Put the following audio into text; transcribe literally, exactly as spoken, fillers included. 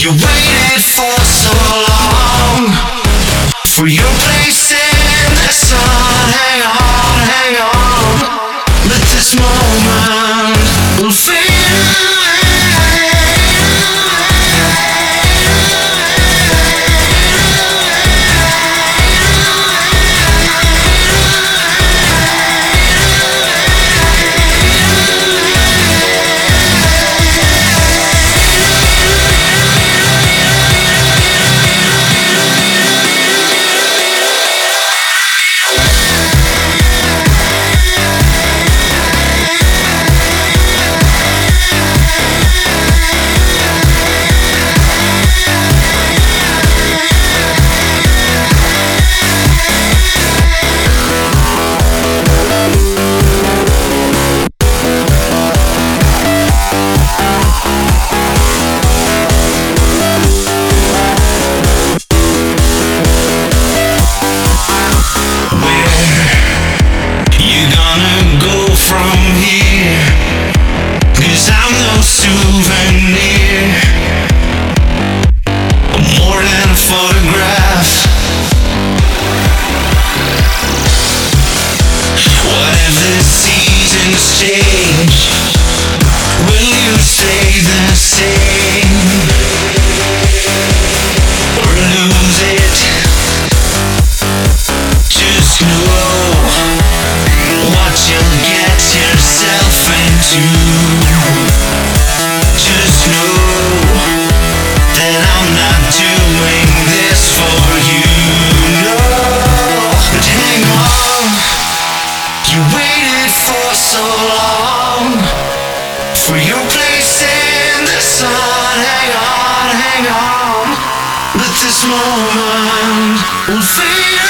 You waited for so long for your place in the sun. Hang on, hang on, let this moment will fade away. From here, 'cause I'm no souvenir. I'm more than a photograph. What if the seasons change? Will you stay the same? Or lose it? Just know what you'll get yourself into. Just know that I'm not doing this for you. No, but hang on, you waited for so long for your place in the sun. Hang on, hang on, let this moment will fade